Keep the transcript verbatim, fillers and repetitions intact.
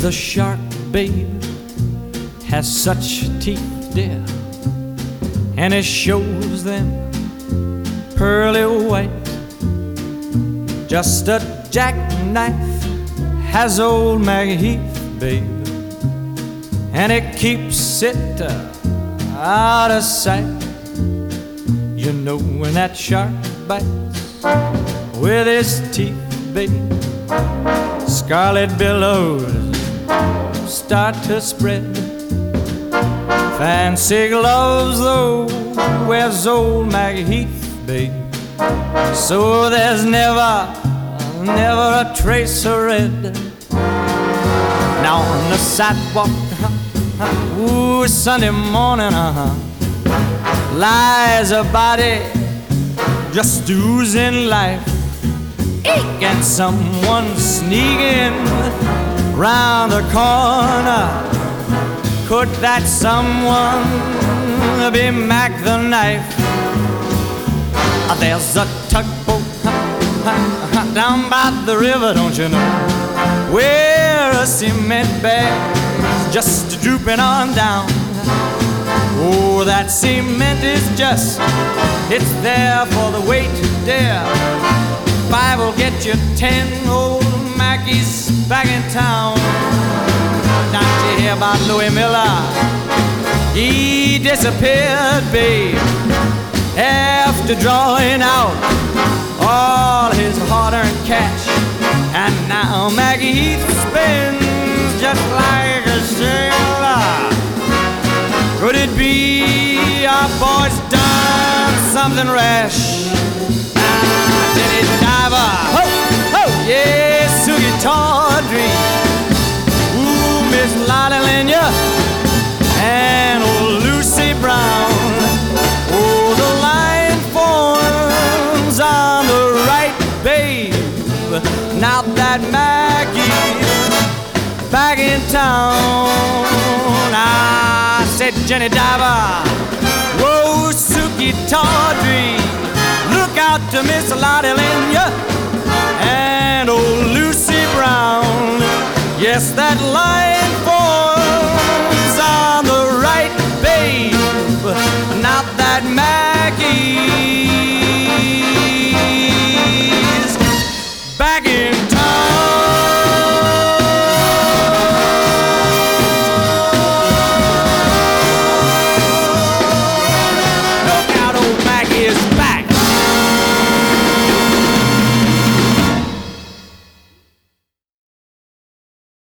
The shark, babe, has such teeth, dear, and it shows them pearly white. Just a jackknife has old Maggie Heath, babe, and it keeps it uh, out of sight. You know when that shark bites with his teeth, babe, scarlet billows start to spread. Fancy gloves, though, wears old Maggie Heath, babe, so there's never, never a trace of red. Now on the sidewalk, uh-huh, ooh, Sunday morning, uh-huh, lies a body just oozing life. Eek! And someone sneaking round the corner. Could that someone be Mac the Knife? There's a tugboat down by the river, don't you know, where a cement bag's just drooping on down. Oh, that cement is just, it's there for the weight, dear. Five will get you ten, old Mackie's back in town. Don't you hear about Louis Miller? He disappeared, babe, after drawing out all his hard-earned cash. And now Maggie Heath spins just like a sailor. Could it be our boy's done something rash? Ah, Jenny Diver, ho, ho, yeah, Sugie Tawdry, ooh, Miss Lotte Lenya, and old Lucy Brown. Oh, the line forms on the right, babe. Now that Maggie's back in town, I said, Jenny Diver, whoa, Sugie Tawdry, look out to Miss Lotte Lenya and old Lucy Brown. Yes, that line forms